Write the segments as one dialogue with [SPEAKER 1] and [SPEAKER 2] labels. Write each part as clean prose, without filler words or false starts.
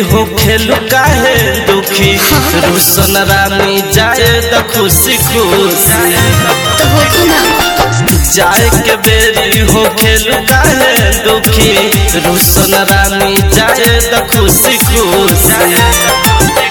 [SPEAKER 1] हो खेलू काहे दुखी रुसन रानी जाए त खुशी खुशी जाए के बेरी हो खेलू काहे दुखी रुसन रानी जाए त खुशी खुशी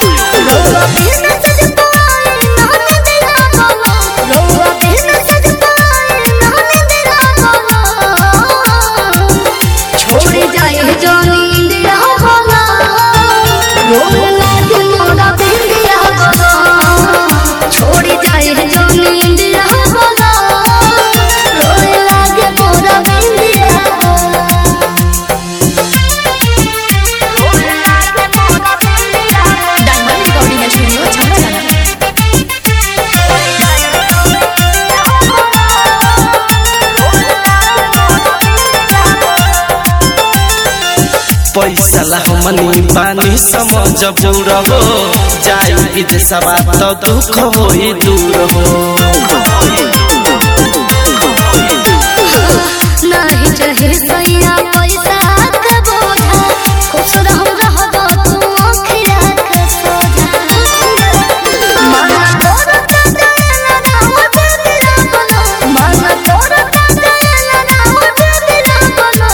[SPEAKER 1] पैसा ला हमनी पानी समझ बुरा हो जाई विदेशवा तो दुख होई दूर हो
[SPEAKER 2] नहीं चाहे सैया पैसा के बोझा खुश रहबो तू अखिया के सोझा मन तोर काटेला ना हो दिला बोलो मन तोर काटेला ना हो दिला बोलो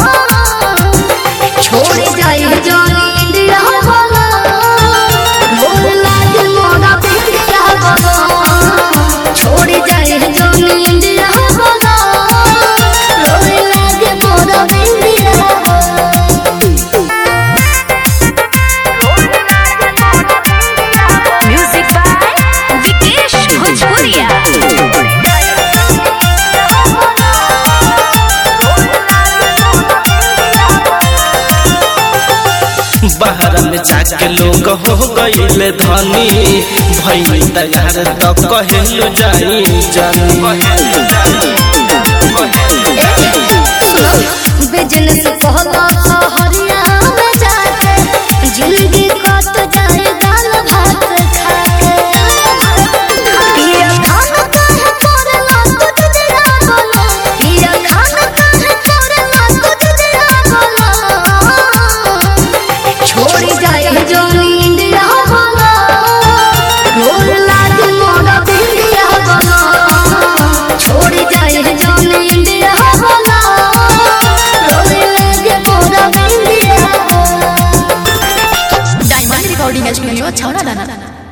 [SPEAKER 2] छोड़ जाए जानी इंडिया बोलो रोज लागे मोरा इंडिया बोलो छोड़ जाए जानी इंडिया बोलो रोज लागे मोरा इंडिया
[SPEAKER 3] म्यूजिक बाय विकेश भोजपुरिया।
[SPEAKER 1] बाहर में जाके लोग हो गईले धनी भई तैयार तो कहलू जाई जानी
[SPEAKER 2] बिजनेस कहला हरिया में जाके जिंदगी कट जाए दाल भात खाके पिया खाना काहे करला तू जरा बोलो पिया खाना काहे करला तू जरा बोलो छोड़ जाए जोनी इंडिया बोलो रोज लागे मोरा इंडिया बोलो छोड़ जाए जोनी इंडिया बोलो रोज लागे मोरा इंडिया
[SPEAKER 3] डायमंड रिकॉर्डिंग स्टूडियो छौरा दाना।